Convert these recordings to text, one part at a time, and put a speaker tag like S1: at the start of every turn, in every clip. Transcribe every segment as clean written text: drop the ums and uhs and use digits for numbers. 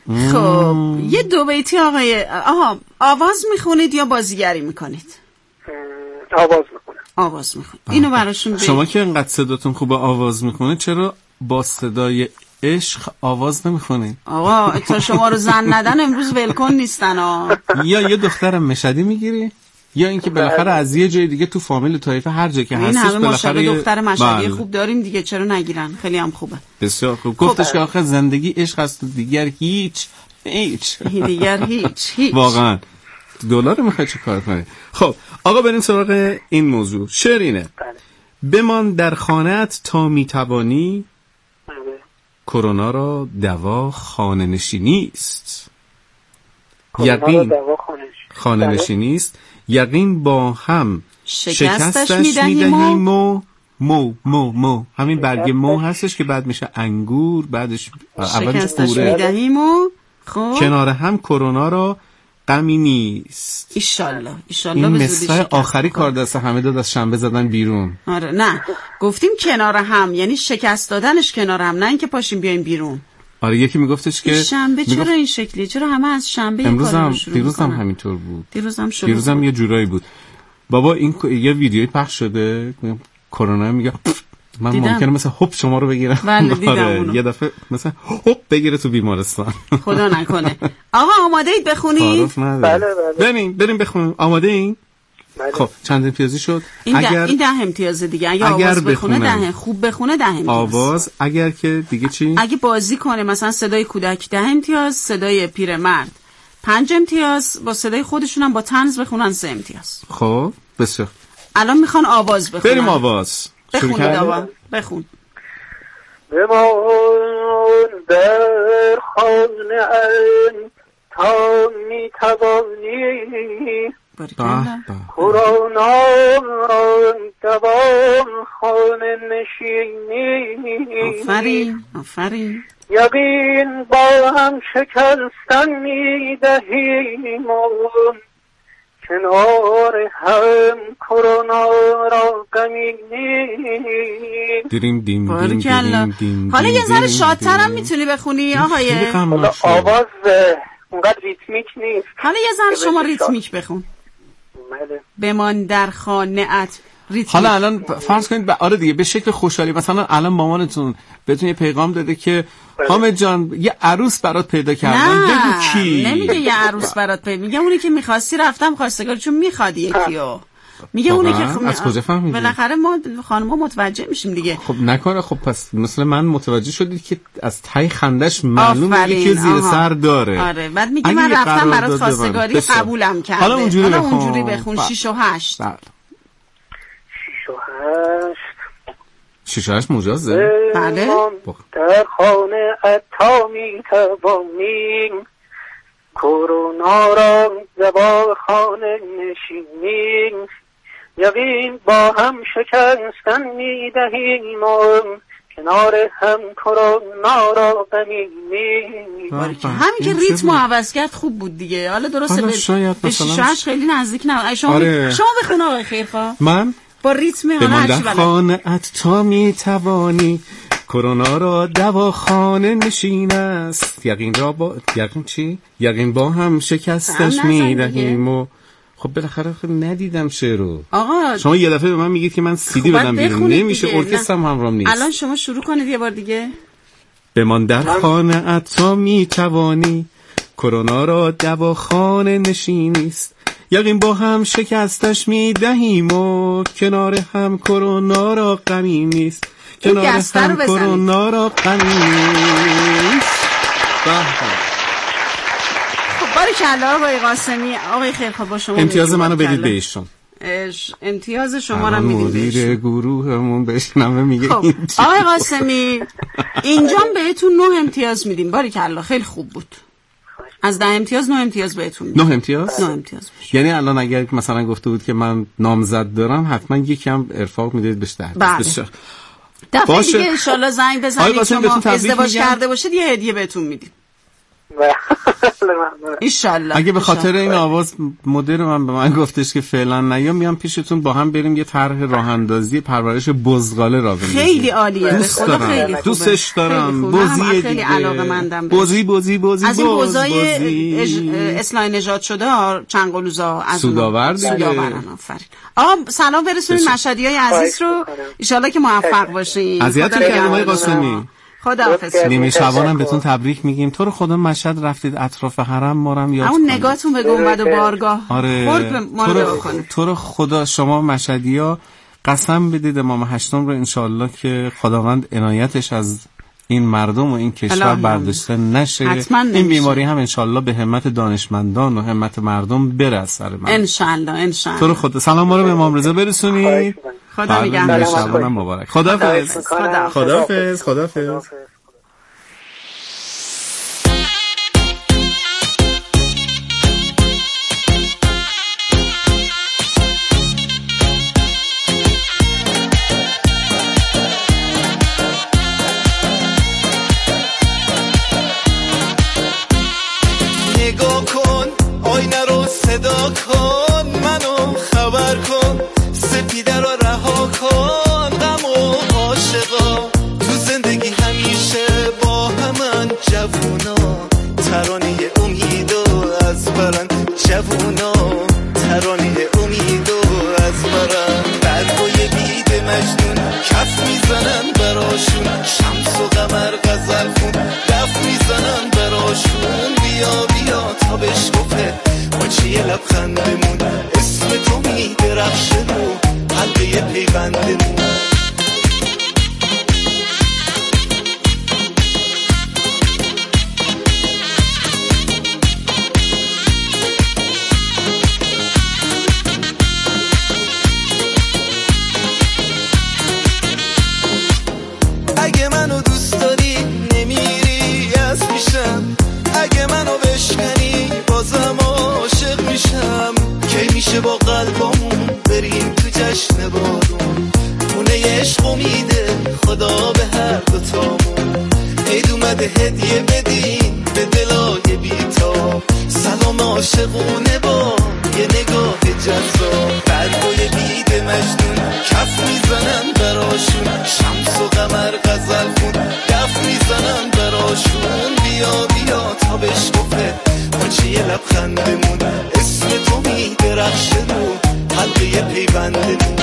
S1: خب یه دو بیتی آواز میخونید یا بازیگری میکنید؟
S2: آواز میخونم.
S1: آواز میخونید. اینو براشون
S3: شما که انقدر صداتون خوبه آواز میخونید، چرا با صدای عشق آواز نمیخونید؟
S1: آقا تا شما رو زن ندن امروز ولکن نیستن
S3: یا یه دختر مشهدی میگیری یا اینکه بالاخره از یه جای دیگه تو فامیل طایفه هر جا که هستش
S1: بالاخره دختر مشهدی خوب داریم دیگه، چرا نگیرن؟ خیلی هم خوبه.
S3: بسیار خوب. گفتش که آخه زندگی عشق است و دیگر هیچ
S1: دیگر هیچ
S3: واقعا دلار میخوای چه کار کنی؟ خب آقا بریم سراغ این موضوع. شعر اینه: بمان در خانه‌ات تا میتوانی، کرونا را دوا خانه نشینی است. یقین خانه نشینی است. یقین با هم شکستش میدهیم و مو همین برگ مو هستش که بعد میشه انگور، بعدش
S1: شکستش میدهیم و
S3: کنار هم کرونا را غمی نیست.
S1: ایشالله
S3: این مثل آخری کار دست همه داد از شنبه زدن بیرون.
S1: آره نه گفتیم کنار هم، یعنی شکست دادنش کنار هم، نه اینکه پاشیم بیایم بیرون.
S3: آره یکی میگفتش که
S1: شنبه چرا این شکلیه، چرا همه از شنبه
S3: امروز هم دیروز هم همینطور بود.
S1: دیروز هم
S3: یه جورایی بود. بابا این یه ویدیویی پخش شده کرونا میگه من ممکنه مثلا هوب شما رو بگیرم.
S1: بله
S3: یه دفعه مثلا هوب بگیره تو بیمارستان.
S1: خدا نکنه. آقا آماده اید بخونید؟
S2: بله.
S3: بریم بخونیم. آماده این؟
S2: بله.
S3: خب چند امتیازی شد؟
S1: این 10 امتیاز دیگه. اگه آواز بخونه 10، خوب بخونه 10 امتیاز.
S3: آواز اگر که دیگه چی؟
S1: اگه بازی کنه مثلا صدای کودک 10 امتیاز، صدای پیرمرد 5 امتیاز، با صدای خودشون هم با طنز بخونن 3 امتیاز.
S3: خب بسیار.
S1: الان میخوان آواز بخونن.
S3: بریم آواز.
S1: بخونید آقا. بخون.
S2: بمان در خانه‌ام تا میتوانی، کرونا را دوام خانه نشینی.
S1: آفرین.
S2: یقین با هم شکستن میدهیم، کنار هم کرونا را غمی
S3: دیم.
S1: حالا یه ذره شادترم میتونی بخونی آقای؟
S2: آواز اونقدر ریتمیک نیست.
S1: حالا یه ذره شما ریتمیک بخون. بمان در خانه‌ات.
S3: حالا الان فرض کنید آره دیگه به شکل خوشحالی مثلا الان مامانتون بهتون یه پیغام داده که حامد جان یه عروس برات پیدا کردن، بگو کی؟
S1: نمیگه یه عروس برات پیدا، میگه اونی که می‌خواستی رفتم خواستگار چون می‌خواد یکیو. میگه اونی که
S3: از کجا فهمیدی؟
S1: بالاخره ما خانم‌ها متوجه میشیم دیگه.
S3: خب نکنه خب پس مثلا من متوجه شدید که از ته خندش معلومه یکی زیر سر داره.
S1: آره بعد میگه من رفتم برات خواستگاری قبولم کرده.
S3: حالا اونجوری
S1: بخون 6 و 8.
S3: 6 و 8 مجازه؟
S1: بله.
S2: در خانه اتا میتوانیم، کرونا را دوا خانه نشینیم. یقین با هم شکستن میدهیم، کنار هم کرونا را غمیم.
S1: همین که ریتمو عوض کرد خوب بود دیگه. حالا درسته به 6 و 8 خیلی نزدیک نه. شما بخون آقای خیرخواه.
S3: من
S1: با ریتم
S3: حالا در خانه‌ات تا میتوانی، کرونا را دوا خانه نشین است. یقین با هم شکستش میدهیم و خب بالاخره ندیدم شعرو.
S1: آقا
S3: شما یه دفعه به من میگید که من سیدی بدم بیرون، نمیشه، ارکسترم همراهم نیست.
S1: الان شما شروع کنید یه بار دیگه.
S3: بمان در خانه‌ات تا میتوانی، کرونا را دوا خانه نشین است. یقین با هم شکستش میدهیم و کنار هم کرونا را غمی نیست. کنار هم کرونا را غمی نیست.
S1: خب باریکلا آقای قاسمی. آقای خیرخواه با شما
S3: امتیاز منو بدید به ایشون.
S1: امتیاز شما رو میدید به ایشون.
S3: مدیر گروهمون بشنوه میگه
S1: خب آقای قاسمی اینجا بهتون 9 امتیاز میدیم. باریکلا خیلی خوب بود. از 10 امتیاز 9 امتیاز بهتون میدم.
S3: 9 امتیاز؟
S1: 9 امتیاز.
S3: یعنی الان اگر مثلا گفته بود که من نامزد دارم حتما یکم ارفاق میدید بهش 10.
S1: بسیار. دفعه دیگه ان شاءالله زنگ بزنید شما ازدواج کرده باشید یه هدیه بهتون میدیم. انشالله.
S3: اگه به خاطر این آواز مدیر من به من گفتش که فعلا نیام، میام پیشتون با هم بریم یه طرح راه اندازی پرورش بزغاله را بندازیم.
S1: خیلی عالیه.
S3: دوست دارم.
S1: خیلی خوبه.
S3: دوستش دارم. بزی
S1: خیلی علاقه‌مندم.
S3: بزی
S1: از این بزای اصلاح نژاد شده چنگلوزا از سودآورن. آفرین. آقا سلام برسونید مشهدیای عزیز رو، ان شاءالله که موفق باشین.
S3: اذیتتون کردم آقای قاسمی.
S1: خداحافظ.
S3: نیمه شبانم بهتون تبریک میگیم. تو رو خدا مشهد رفتید اطراف حرم ما رو هم یاد کنید.
S1: اون نگاهتون به گنبد و بارگاه.
S3: آره. تو رو خدا شما مشهدیا قسم بدید امام هشتم رو انشالله که خداوند عنایتش از این مردم و این کشور برداشته نشه. این بیماری هم انشالله به همت دانشمندان و همت مردم بره از سر من.
S1: انشالله.
S3: تو رو خدا سلام ما رو به امام رضا برسونید.
S1: خدا نگهدار.
S3: شبانم مبارک. خداحافظ.
S4: نگاه کن آینه رو صدا کن، منو خبر کن، سپیده رو رها کن، غم و عاشقا تو زندگی همیشه با همن، جوونا ترانه امیدو از برن، جوونا ترانه امیدو از برن، برگوی بید مجنون کف میزنن براشون، شمس و قمر غزل خون دف میزنن براشون، بیا بیا تا بشکفه ماچه یه لبخندمون، اسم تو میدرخشه رو حلقه پیوندمون. اگه منو دوست داری نمیری از پیشم، اگه منو بشکنی بازم عاشق میشم، کی میشه با قلبمون بریم تو جشن بارون، خونه عشق امیده خدا به هر دوتامون، عید اومده هدیه بدین به دلای بیتاب، سلام عاشقونه با یه نگاه جذاب، برگوی بید مجنون کف میزنن براشون، شمس و قمر غزل خون دف میزنن براشون، بیا بیا تا بشکفه ماچه یه لبخندمون، اسم تو میدرخشه رو حلقه پیوندمون.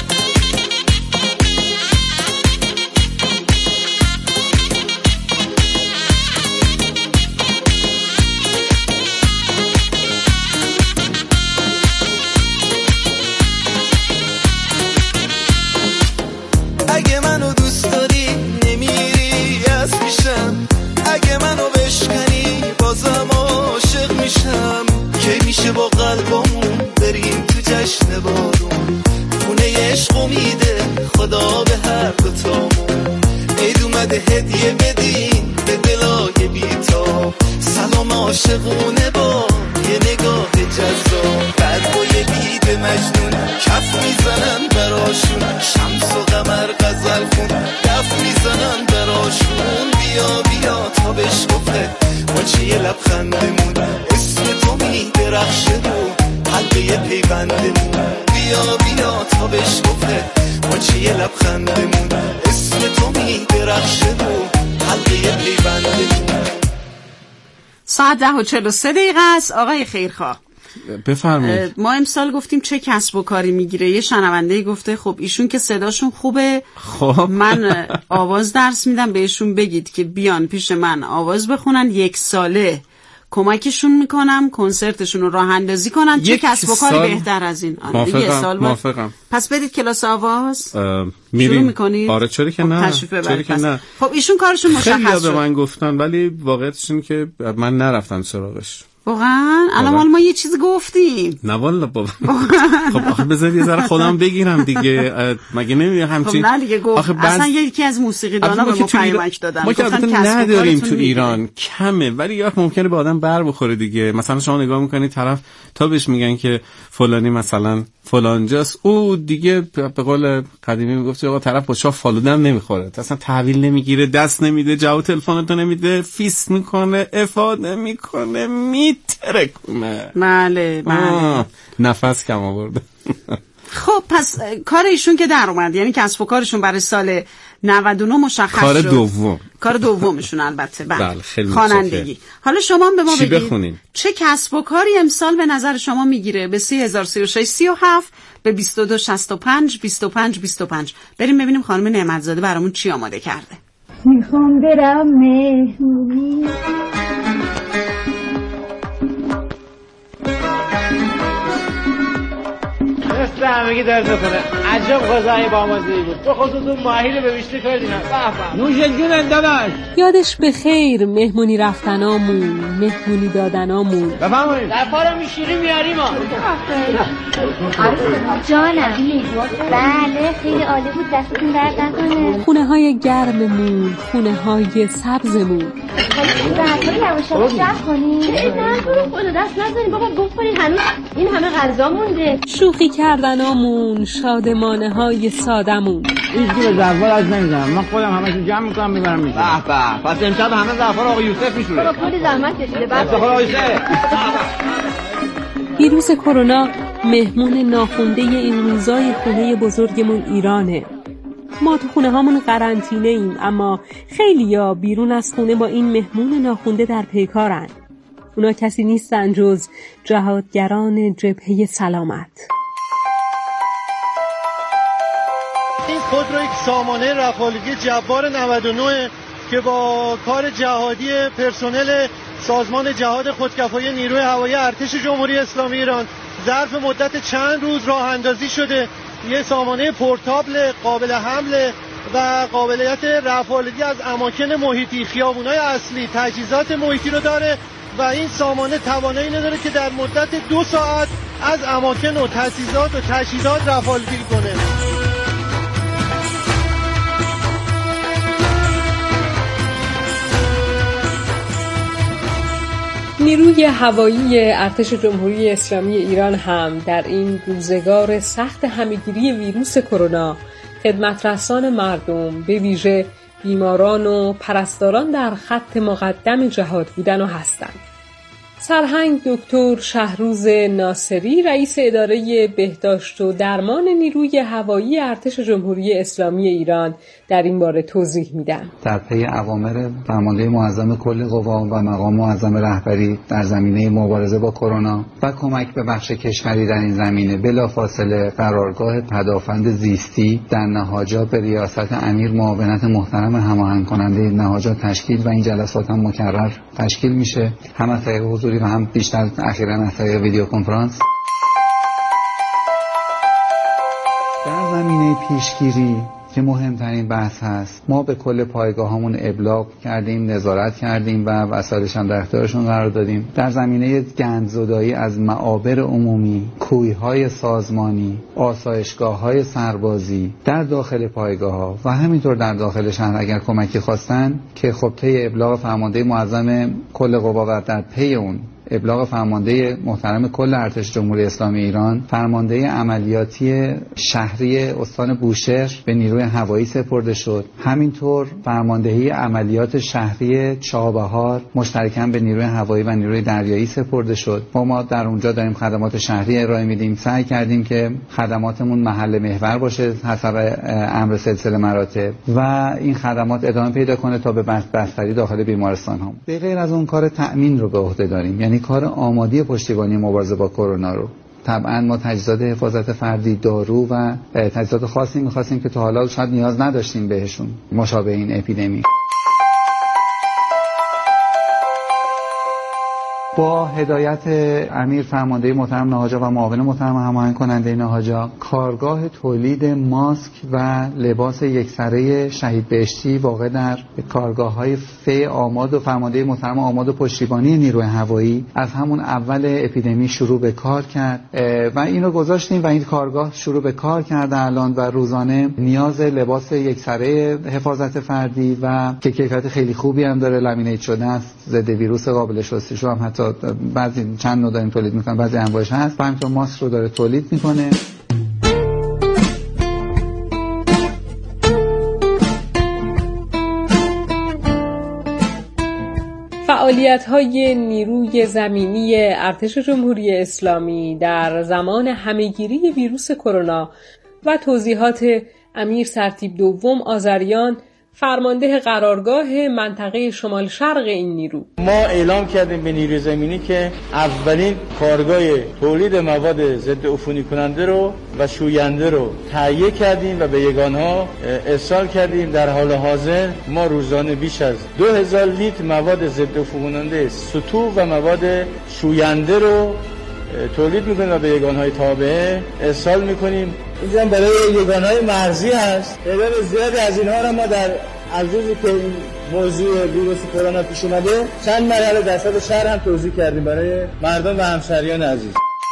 S4: اگه منو دوست داری نمیری از پیشم، اگه منو بشکنی بازم عاشق میشم، کی میشه با قلبمون بریم تو جشن بارون، خونه عشق امیده خدا به هر دوتامون، عید اومده هدیه بدین به دلای بیتاب، سلام عاشقونه با یه نگاه جذاب، برگوی بید مجنون کف میزنن براشون، شمس و قمر غزل خون دف میزنن براشون، بیا بیا تا بشکفه ماچه یه لبخندمون، اسم تو میدرخشه رو حلقه پیوندمون، بیا بیا تا بشکفه ماچه یه لبخندمون، اسم تو میدرخشه رو حلقه پیوندمون.
S1: ساعت 10:43 است. آقای خیرخواه
S3: بفرمایید.
S1: ما امسال گفتیم چه کسب و کاری میگیره، یه شنونده گفته خب ایشون که صداشون خوبه،
S3: خب
S1: من آواز درس میدم، بهشون بگید که بیان پیش من آواز بخونن، 1 ساله کمکشون میکنم کنسرتشون رو راه اندازی کنن. چه کسب و کاری بهتر از این؟
S3: موافقم.
S1: پس برید کلاس آواز
S3: شروع
S1: میکنید.
S3: آره چرا که نه.
S1: چرا که نه. خب ایشون کارشون مشخص شد.
S3: خیلی به من گفتن ولی واقعیتش اینه که من نرفتم سراغش.
S1: واقعا الان ما یه چیز گفتیم.
S3: نه والله بابا. خب آخه بذار یه ذره خودم بگیرم دیگه. مگه نمیگه همچین.
S1: خب نه دیگه گفت. اصلا یکی از موسیقیدانا به ما پیامک دادن.
S3: ما که نداریم تو ایران کمه ولی یا ممکنه به آدم بر بخوره دیگه. مثلا شما نگاه میکنید طرف تا بهش میگن که فلانی مثلا فلانجاست، او دیگه به قول قدیمی میگفت آقا طرف با شاه فالودم نمیخوره، اصلا تحویل نمیگیره، دست نمیده، جواب تلفنتو نمیده، فیس میکنه، افاده میکنه، میترکونه.
S1: بله بله.
S3: نفس کم آورده.
S1: خب پس کار ایشون که در اومد، یعنی کسب و کارشون برای سال 99 مشخص
S3: کار
S1: شد. کار دومشون البته.
S3: بله خیلی
S1: خوانندگی. حالا شما به ما بگید
S3: بخونین؟
S1: چه کسب و کاری امسال به نظر شما میگیره؟ به 303637 به 2265 25 بریم ببینیم خانم نعمتزاده برامون چی آماده کرده.
S5: میخوام برم مهمونی،
S6: مثل همگی درد نکنه. عجب غذای بامزه‌ای بود، به خصوص اون ماهی رو به بیشتر کردینم. نوش جون داداش.
S7: یادش به خیر مهمونی رفتنامون، مهمونی دادنامون.
S6: بفرمایید. در پارم شیری میاریم ما.
S5: جانم. بله خیلی عالی بود، دستتون درد نکنه.
S7: خونه های گرممون، خونه های سبزمون.
S5: برای یواش جمع کنید. نه خدا دست نزنید بابا، بخورید، هنوز این همه غذا مونده.
S7: شوخی کردنامون، شادمانه های سادمون.
S6: هیچ کی به زفار از نمیزنم، من خودم همشون جمع میکنم میبرم میشم. به به، پس امشب همه زفار آقا یوسف میشوره.
S5: بابا کلی زحمت کشیده. بعد
S6: آقا یوسف.
S7: ویروس کرونا مهمون ناخونده این روزای خونه بزرگمون ایرانه. ما تو خونه هامون قرنطینه ایم، اما خیلیا بیرون از خونه با این مهمون ناخونده در پیکارن. اونا کسی نیستن جز جهادگران جبهه سلامت.
S8: این خودرو یک سامانه رفاهیگی جبار 99 که با کار جهادی پرسنل سازمان جهاد خودکفایی نیروی هوایی ارتش جمهوری اسلامی ایران ظرف مدت چند روز راه اندازی شده. یه سامانه پورتابل قابل حمل و قابلیت رفاهیگی از اماکن محیطی، خیابونای اصلی، تجهیزات محیطی رو داره و این سامانه توانایی اینو داره که در مدت 2 ساعت از اماکن و تجهیزات و تجهیزات رفاهیگی کنه.
S7: نیروی هوایی ارتش جمهوری اسلامی ایران هم در این روزگار سخت همه‌گیری ویروس کرونا خدمترسان مردم، به ویژه بیماران و پرستاران در خط مقدم جهاد بودن و هستند. سرهنگ دکتر شهروز ناصری، رئیس اداره بهداشت و درمان نیروی هوایی ارتش جمهوری اسلامی ایران، در این باره توضیح میدن.
S9: در پی اوامر فرمانده معظم کل قوا و مقام معظم رهبری در زمینه مبارزه با کرونا و کمک به بخش کشوری در این زمینه، بلافاصله قرارگاه پدافند زیستی در نهاجا به ریاست امیر معاونت محترم هماهنگ کننده نهاجا تشکیل و این جلسات هم مکرر تشکیل میشه، هم از طریق حضوری و هم بیشتر اخیراً از طریق ویدیو کنفرانس. در زمینه پیشگیری که مهمترین بحث هست، ما به کل پایگاهامون ابلاغ کردیم، نظارت کردیم و وسایلش هم در اختیارشون قرار دادیم. در زمینه گندزدایی از معابر عمومی، کویهای سازمانی، آسایشگاه‌های سربازی در داخل پایگاه‌ها و همینطور در داخل شهر اگر کمکی خواستن که خب طی ابلاغ فرمانده معظم کل قوا و در پی اون ابلاغ فرمانده محترم کل ارتش جمهوری اسلامی ایران، فرمانده عملیاتی شهری استان بوشهر به نیروی هوایی سپرده شد. همینطور فرماندهی عملیات شهری چابهار مشترکاً به نیروی هوایی و نیروی دریایی سپرده شد. ما در اونجا داریم خدمات شهری ارائه میدیم. سعی کردیم که خدماتمون محل محور باشه حسب امر سلسله مراتب و این خدمات ادامه پیدا کنه تا به بستری داخل بیمارستان ها. به غیر از اون کار تأمین رو به عهده داریم، یعنی کار آمادی پشتیبانی مبارزه با کرونا رو. طبعا ما تجهیزات حفاظت فردی، دارو و تجهیزات خاصی می‌خواستیم که تا حالا شاید نیاز نداشتیم بهشون مشابه این اپیدمی. با هدایت امیر فرمانده محترم نهاجا و معاون محترم هماهنگ کننده نهاجا، کارگاه تولید ماسک و لباس یکسره شهید بهشتی واقع در کارگاه‌های فی آماد و فرمانده محترم آماد و پشتیبانی نیروی هوایی از همون اول اپیدمی شروع به کار کرد و اینو گذاشتیم و این کارگاه شروع به کار کرده الان و روزانه نیاز لباس یکسره حفاظت فردی و که کیفیت خیلی خوبی هم داره، لامینیت شده است، ضد ویروس قابل شستشو هم حتی بعضی چند نوع داریم تولید میکنن، بعضی انواعش هست. همینطور ماسک رو داره تولید میکنه.
S7: فعالیت‌های نیروی زمینی ارتش جمهوری اسلامی در زمان همه‌گیری ویروس کرونا و توضیحات امیر سرتیپ دوم آذریان، فرمانده قرارگاه منطقه شمال شرق این نیرو.
S10: ما اعلام کردیم به نیروی زمینی که اولین کارگاه تولید مواد ضد عفونی کننده رو و شوینده رو تهیه کردیم و به یگانها ارسال کردیم. در حال حاضر ما روزانه بیش از 2000 لیتر مواد ضد عفونی کننده سطوح و مواد شوینده رو تولید میکنیم و به یگانهای تابعه ارسال میکنیم. اینجا برای یگانهای مرزی هست. تعداد زیادی از اینها را ما در از روزی که این موضوع ویروس کرونا پیش اومده چند مرحله در سطح شهر هم توضیح کردیم برای مردم و همشهریان عزیز.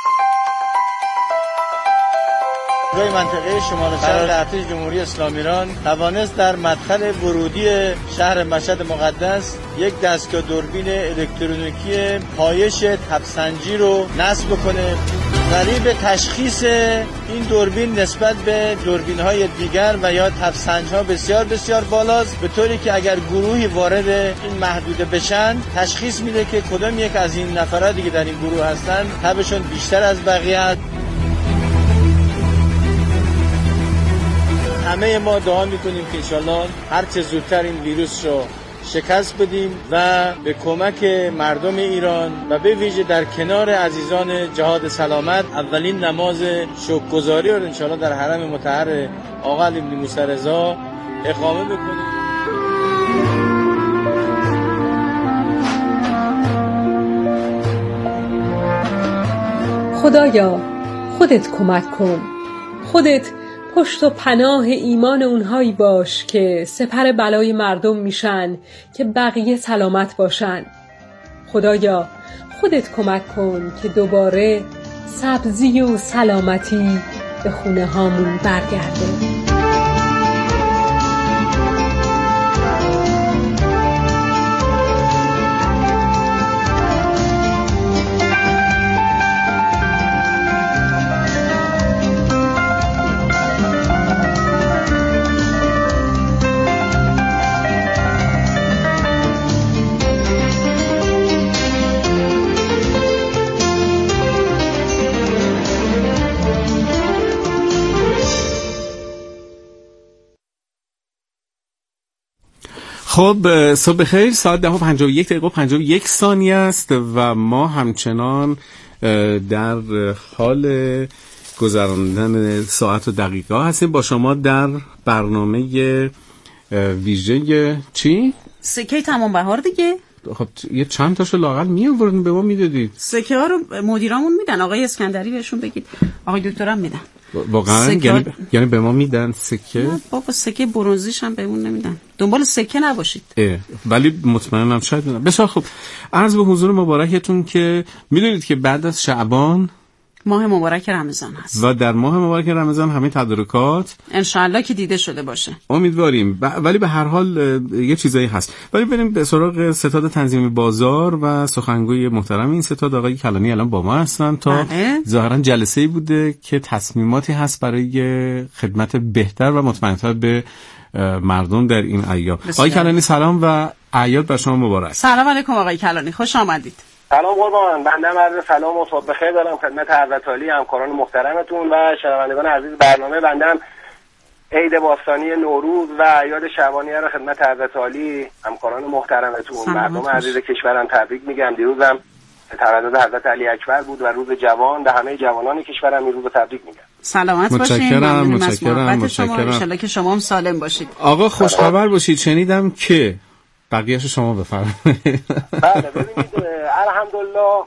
S10: قرارگاه منطقه شمال شرق ارتش جمهوری اسلامی ایران توانست در مدخل ورودی شهر مشهد مقدس یک دستگاه دوربین الکترونیکی پایش تبسنجی رو نصب کنه. ضریب تشخیص این دوربین نسبت به دوربین‌های دیگر و یا تبسنج‌ها بسیار بسیار بالاست، به طوری که اگر گروهی وارد این محدوده بشن تشخیص میده که کدام یک از این نفراتی که در این گروه هستن تبشون بیشتر از بقیه است. همه ما دعا میکنیم که انشالله هر چه زودتر این ویروس رو شکست بدیم و به کمک مردم ایران و به ویژه در کنار عزیزان جهاد سلامت اولین نماز شکرگزاری رو انشالله در حرم مطهر آقا علی بن موسی رضا اقامه بکنیم.
S7: خدایا خودت کمک کن، خودت پشت و پناه ایمان اونهایی باش که سپر بلای مردم میشن که بقیه سلامت باشن. خدایا خودت کمک کن که دوباره سبزی و سلامتی به خونه هامون برگرده.
S3: خب صبح خیر، ساعت 10:51 است و ما همچنان در حال گذراندن ساعت و دقیقه هستیم با شما در برنامه ویژه چی؟
S1: سکه تمام بهار دیگه.
S3: خب یه چند تاشو لااقل میآوردین به ما میدادید.
S1: سکه ها رو مدیرامون میدن، آقای اسکندری بهشون بگید، آقای دکترم میدن.
S3: واقعا یعنی به ما میدن سکه؟
S1: نه بابا، سکه برنزیش هم بهمون نمیدن. دنبال سکه نباشید.
S3: ولی مطمئنم شاید میدن. بسیار خوب، عرض به حضور مبارکتون که میدونید که بعد از شعبان
S1: ماه مبارک رمضان هست
S3: و در ماه مبارک رمضان همه تدارکات
S1: انشاءالله که دیده شده باشه،
S3: امیدواریم. ولی به هر حال یه چیزایی هست. ولی بریم به سراغ ستاد تنظیم بازار و سخنگوی محترم این ستاد آقای کلانی الان با ما هستن تا ظاهرا جلسه‌ای بوده که تصمیماتی هست برای خدمت بهتر و مطمئن‌تر به مردم در این ایام. آقای کلانی سلام و اعیاد بر شما مبارک.
S1: سلام علیکم آقای کلانی، خوش آمدید.
S11: سلام قربان، بنده عرض سلام و صبح بخیر دارم خدمت حضرت عالی همکاران محترمتون و شنوندگان عزیز برنامه. بندم عید باستانی نوروز و اعیاد شعبانیه را خدمت حضرت عالی همکاران محترمتون مردم عزیز کشورم تبریک میگم. دیروزم تولد حضرت علی اکبر بود و روز جوان، به همه جوانان کشورم این روز تبریک میگم.
S1: سلامت باشین. متشکرم. ان شاءالله که شما هم سالم باشید.
S3: آقا خوشخبر باشید، شنیدم که بقیه‌شو شما بفرمایید.
S11: بله ببینید الحمدلله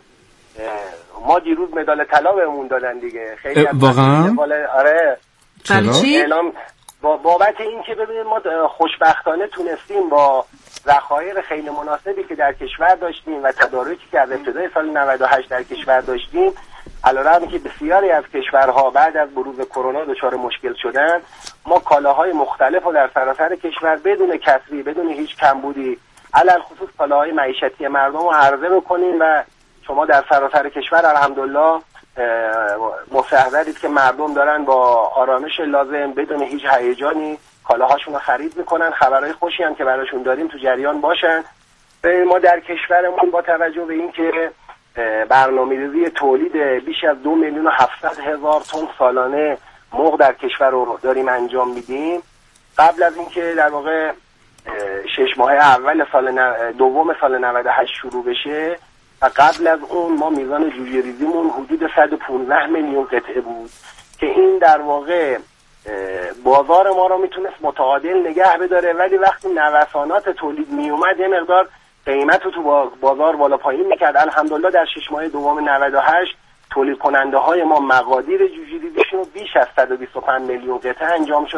S11: ما دیروز مدال طلا بهمون دادن دیگه. خیلی
S3: واقعا؟
S11: آره.
S1: اعلام
S11: بابت این که ببینید ما خوشبختانه تونستیم با ذخایر خیلی مناسبی که در کشور داشتیم و تدارکی که از ابتدای سال 98 در کشور داشتیم، علیرغم که بسیاری از کشورها بعد از بروز کرونا دچار مشکل شدن، ما کالاهای مختلف رو در سراسر کشور بدون کسری، بدون هیچ کمبودی، علل خصوص کالاهای معیشتی مردم رو عرضه بکنیم و شما در سراسر کشور الحمدلله مستحضرید که مردم دارن با آرامش لازم بدون هیچ هیجانی کالاهاشون رو خرید میکنن. خبرهای خوشی هم که براشون داریم تو جریان باشن ما در کشورمون با توجه به اینکه برنامه‌ریزی تولید بیش از 2,700,000 تن سالانه مرغ در کشور رو داریم انجام میدیم، قبل از اینکه در واقع 6 ماه اول دوم سال 98 شروع بشه و قبل از اون ما میزان جوجه ریزیمون حدود 115 میلیون قطعه بود که این در واقع بازار ما رو میتونست متعادل نگه بداره، ولی وقتی نوسانات تولید میومد یه مقدار قیمت رو تو بازار بالا پایین میکرد. الحمدلله در 6 ماه دوم 98 تولید کننده های ما مقادیر جوجه ریزیشون رو بیش از 125 میلیون قطعه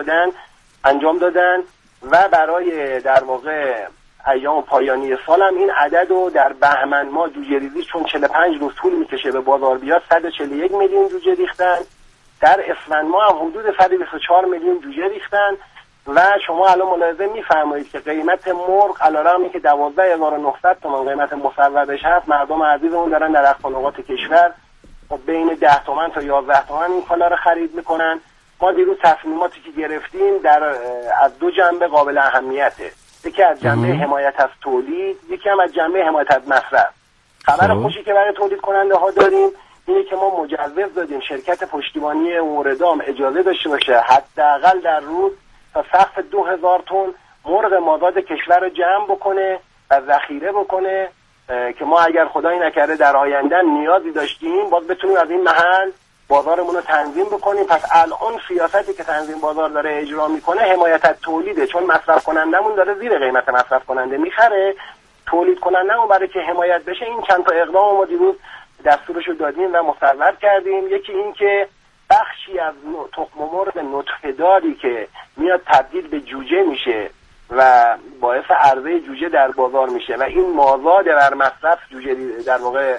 S11: انجام دادن و برای در واقع ایام پایانی سال هم این عدد رو در بهمن ماه جوجه ریزی چون 45 روز طول میکشه به بازار بیاد 141 میلیون جوجه ریختن، در اسفند ماه هم حدود 124 میلیون جوجه ریختن و شما الان ملاحظه میفرمایید که قیمت مرغ علیرغمی که 12,900 تومان قیمت مصوبش هست، مردم عزیزمون دارن در اقصا نقاط کشور بین 10 تومن تا 11 تومن این کالا رو خرید میکنن. ما دیروز تصمیماتی که گرفتیم از دو جنبه قابل اهمیته، یکی از جنبه حمایت از تولید، یکی هم از جنبه حمایت از مصرف. خبر خوشی که برای تولید کننده ها داریم اینه که ما مجوز دادیم شرکت پشتیبانی موردام اجازه داشته باشه حداقل در روز تا سقف 2,000 تن مرغ مازاد کشور رو جمع بکنه و ذخیره بکنه که ما اگر خدایی نکرده در آینده نیازی داشتیم باز بتونیم از این محل بازارمون رو تنظیم بکنیم. پس الان سیاستی که تنظیم بازار داره اجرا میکنه حمایت از تولیده، چون مصرف کنندمون داره زیر قیمت مصرف کننده میخره، تولید کنندمون برای که حمایت بشه این چند تا اقدام ما دیروز دستورشو دادیم و مصوب کردیم. یکی این که بخشی از تخم مرغ نطفه‌داری که میاد تبدیل به جوجه میشه و باعث عرضه جوجه در بازار میشه و این مازاد بر مصرف جوجه در واقع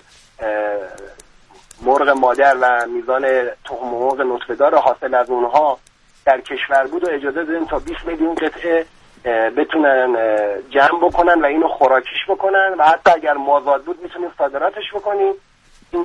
S11: مرغ مادر و میزان تخم مرغ نطفه‌دار حاصل از اونها در کشور بود و اجازه دادیم تا 20 میلیون قطعه بتونن جمع بکنن و اینو خوراکیش بکنن و حتی اگر مازاد بود میتونیم صادراتش بکنیم. این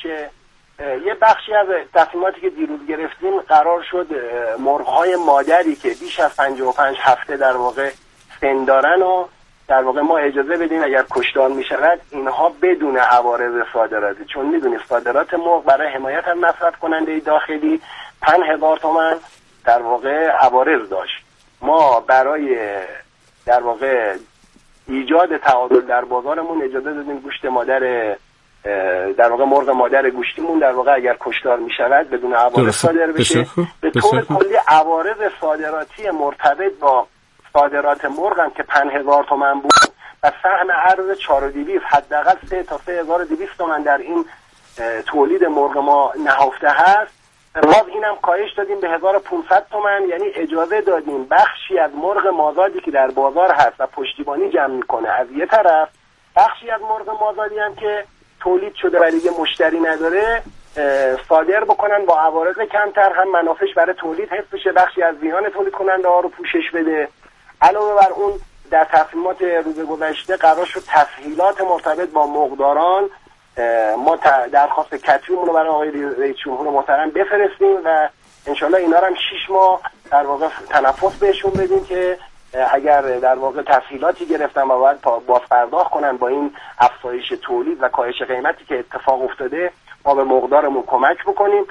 S11: یه بخشی از تصمیماتی که دیروز گرفتیم قرار شد مرغ‌های مادری که بیش از 55 هفته در واقع سن دارن و در واقع ما اجازه بدیم اگر کشتار میشود اینها بدون عوارض صادراتی، چون میدونید صادرات مرغ برای حمایت از مصرف کننده داخلی 5,000 تومان در واقع عوارض داشت. ما برای در واقع ایجاد تعادل در بازارمون اجازه دادیم گوشت مادر در واقع مرغ مادر گوشتیمون در واقع اگر کشتار میشود بدون عوارض صادر بشه. به طور کلی عوارض صادراتی مرتبط با صادرات مرغ هم که 5,000 تومان بود و سهم ارز 4,200 حداقل 3 تا 3,200 تومان در این تولید مرغ ما نهفته هست، باز اینم کاهش دادیم به 1,500 تومان. یعنی اجازه دادیم بخشی از مرغ مازادی که در بازار هست و پشتیبانی جمع میکنه از یه طرف، بخشی از مرغ مازادی هم که تولید شده ولی یه مشتری نداره صادر بکنن با عوارض کمتر، هم منافعش برای تولید حفظ بشه، بخشی از زیان تولید کننده ها رو پوشش بده. علاوه بر اون در تصمیمات روز گذشته قرار شد تسهیلات مرتبط با مرغداران ما درخواست کتبیمون رو برای آقای رئیس جمهور محترم بفرستیم و انشالله اینا رو هم 6 ماه در واقع تنفس بهشون بدیم که اگر در واقع تسهیلاتی گرفتن و باید بازپرداخت کنن با این افزایش تولید و کاهش قیمتی که اتفاق افتاده ما به مرغدارمون کمک بکنیم.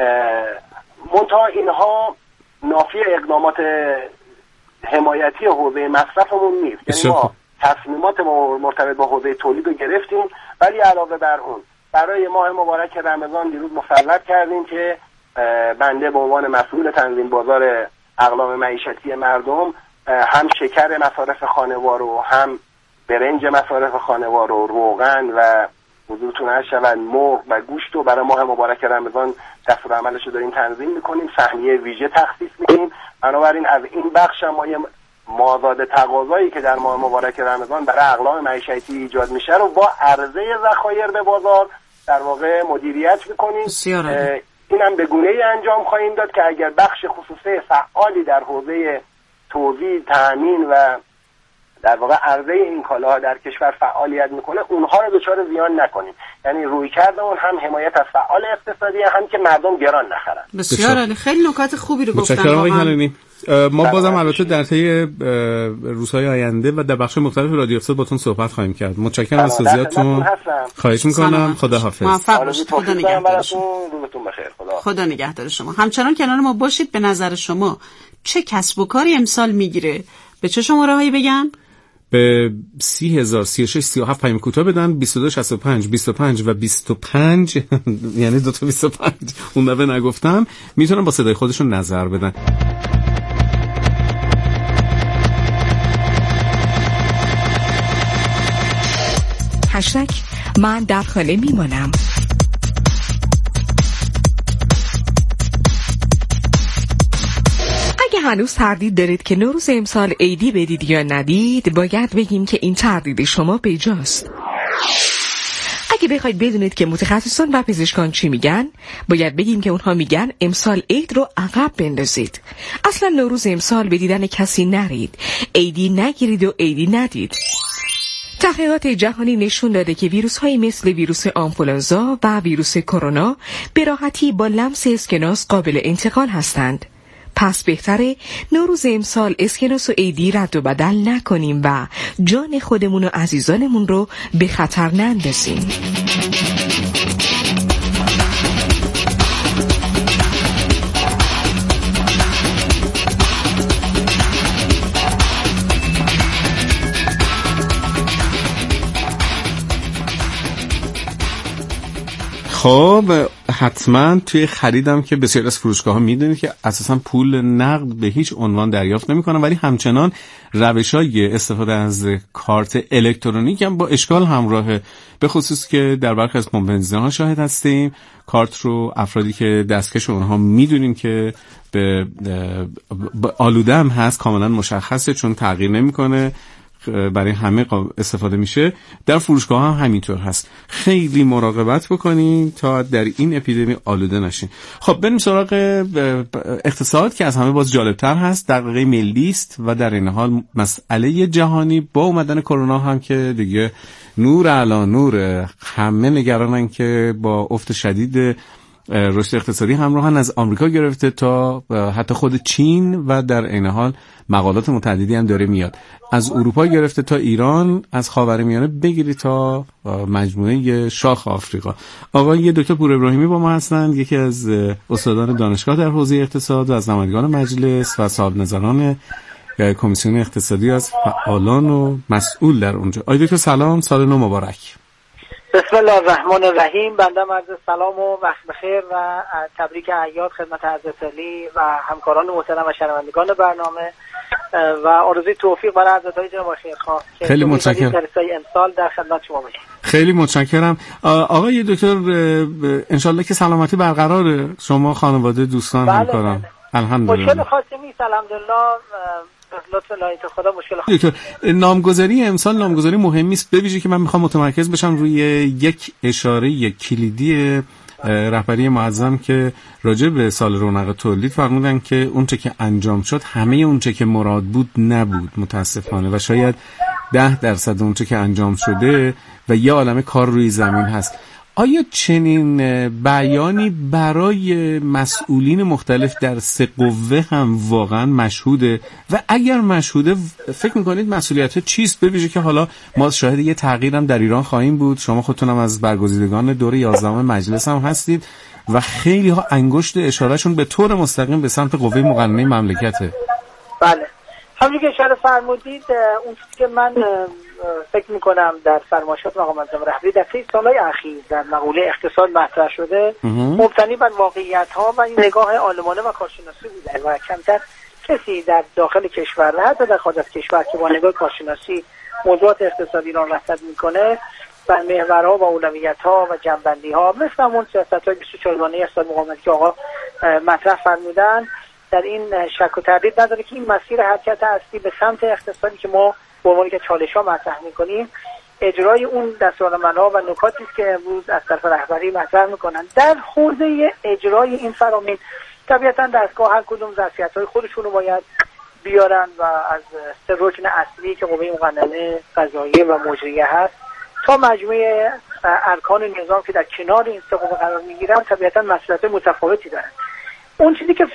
S11: منتها اینها نافی اقدامات حمایتی حوزه مصرفمون نیست. یعنی ما تصمیمات مرتبط با حوزه تولید رو گرفتیم ولی علاوه بر اون برای ماه مبارک رمضان دیروز مصوب کردیم که بنده به عنوان مسئول تنظیم بازار اقلام معیشتی مردم هم شکر مصارف خانوار و هم برنج مصارف خانوار و روغن و حضورتون عرض شود مرغ و گوشت رو برای ماه مبارک رمضان دستور عملش رو داریم تنظیم میکنیم، سهمیه ویژه تخصیص میدیم. بنابراین از این بخش ما یه مازاد تقاضایی که در ماه مبارک رمضان برای اقلام معیشتی ایجاد میشه رو با عرضه ذخایر به بازار در واقع مدیریت میکنیم. اینم به گونه‌ای انجام خواهیم داد که اگر بخش خصوصی فعالی در حوزه تولید، تامین و در واقع عرضه این کالاها در کشور فعالیت میکنه اونها رو دچار زیان نکنیم. یعنی رویکرد اون هم حمایت از فعال اقتصادی هم که مردم گران نخرن.
S1: بسیار عالی، خیلی نکات خوبی رو گفتن.
S3: متشکرم آقای کلانی. ما بازم البته در طی روزهای آینده و در بخش مختلف رادیو افساد باتون صحبت خواهیم کرد. متشکرم از توضیحاتتون. خواهش میکنم. خداحافظ.
S1: موفق باشید. خدا نگهدار شما.
S11: روزتون بخیر.
S1: خدا نگهدار شما. همچنان کنار ما باشید. به نظر شما چه کسب و کاری امسال میگیره؟ به چه شماره‌هایی بگن؟
S3: به 30,000 36 37 پیام کوتاه بدن 22 65 25 و 25 یعنی دو تا 25 اون دفعه نگفتم، میتونن با صدای خودشون نظر بدن.
S12: هشتگ من در خانه میمانم. اگه هنوز تردید دارید که نوروز امسال عیدی بدید یا ندید، باید بگیم که این تردید شما پیجاست. اگه بخواید بدونید که متخصصان و پزشکان چی میگن، باید بگیم که اونها میگن امسال عید رو عقب بندازید. اصلا نوروز امسال به دیدن کسی نرید، عیدی نگیرید و عیدی ندید. تحقیقات جهانی نشون داده که ویروس‌هایی مثل ویروس آنفولانزا و ویروس کرونا به راحتی با لمس اسکناس قابل انتقال هستند. پس بهتره نوروز امسال اسکناس و عیدی رد و بدل نکنیم و جان خودمون و عزیزانمون رو به خطر نندازیم.
S3: خب حتما توی خریدم که بسیار از فروشگاه ها میدونید که اساسا پول نقد به هیچ عنوان دریافت نمیکنن، ولی همچنان روش‌های استفاده از کارت الکترونیک هم با اشکال همراهه، به خصوص که در برخی از پمپ بنزین‌ها شاهد هستیم کارت رو افرادی که دستکش اونها میدونیم که به آلوده هم هست، کاملا مشخصه چون تغییر نمیکنه، برای همه استفاده میشه. در فروشگاه هم همینطور هست. خیلی مراقبت بکنین تا در این اپیدمی آلوده نشین. خب بریم سراغ اقتصاد که از همه باز جالبتر هست، دغدغه ملی است و در این حال مسئله جهانی با اومدن کرونا هم که دیگه نور علی نور، همه نگرانن که با افت شدید رشد اقتصادی همراهن، از آمریکا گرفته تا حتی خود چین و در این حال مقالات متعددی هم داره میاد، از اروپا گرفته تا ایران، از خاورمیانه بگیری تا مجموعه شاخ آفریقا. آقای دکتر پور ابراهیمی با ما هستند، یکی از استادان دانشگاه در حوزه اقتصاد و از نمایندگان مجلس و صاحب نظران کمیسیون اقتصادی، از فعالان و مسئول در اونجا. آقای دکتر سلام، سال نو مبارک.
S2: بسم الله الرحمن الرحیم. بنده عرض سلام و وقت بخیر و تبریک اعیاد خدمت حضرت علی و همکاران محترم و شنوندگان برنامه و آرزوی توفیق برای حضرت‌های جناب خیرخواه.
S3: خیلی متشکرم.
S2: امسال در خدمت شما باشیم.
S3: خیلی متشکرم. آقای دکتر انشالله که سلامتی برقراره، شما، خانواده، دوستان، همکاران. الحمدلله.
S2: مشکل خاصی نیست الحمدلله. لطف الهی خدا مشکل خاصی.
S3: نامگذاری امسال نامگذاری مهمی است، به ویژه که من میخوام متمرکز بشم روی یک اشاره کلیدی رهبری معظم که راجع به سال رونق تولید فرمودن که اونچه که انجام شد همه اونچه که مراد بود نبود متاسفانه، و شاید 10% اونچه که انجام شده و یه عالمه کار روی زمین هست. آیا چنین بیانی برای مسئولین مختلف در سه قوه هم واقعا مشهوده؟ و اگر مشهوده فکر میکنید مسئولیت چیست؟ به ویژه که حالا ما شاهد یه تغییر هم در ایران خواهیم بود، شما خودتونم از برگزیدگان دور 11 مجلس هم هستید و خیلی ها انگشت اشارهشون به طور مستقیم به سمت قوه مقننه مملکته.
S2: بله، همونجوری که اشاره فرمودید، اون چیزی که من فکر میکنم در فرمایشات مقام معظم رهبری در 3 سالهای اخیر در مقوله اقتصاد مطرح شده مبتنی بر واقعیت ها و این نگاه عالمانه و کارشناسی بوده و کمتر کسی در داخل کشور و حتی در خارج از کشور که با نگاه کارشناسی موضوعات اقتصادی ایران رصد میکنه بر محورها و اولویت ها و جنبندی ها مثل همون سیاست های 24 گانه اقتصاد مقاومتی که آقا مطرح فرمودن در این شک و تردید نداره که این مسیر حرکت اصلی به سمت اقتصادی که ما به عنوان که چالش ها مطرح میکنیم اجرای اون دستورالعمل‌ها و نکاتی است که امروز از طرف رهبری مطرح میکنن در حوزه اجرای این فرامین. طبیعتا دستگاه هر کدوم ظرفیت‌های خودشون رو باید بیارن و از 3 رکن اصلی که قوه مقننه، قضاییه و مجریه هست تا مجموعه ارکان نظام که در کنار این 3 قوه قرار میگیرن طبیعتا مسئولیت متفاوتی دارن. اون چیزی که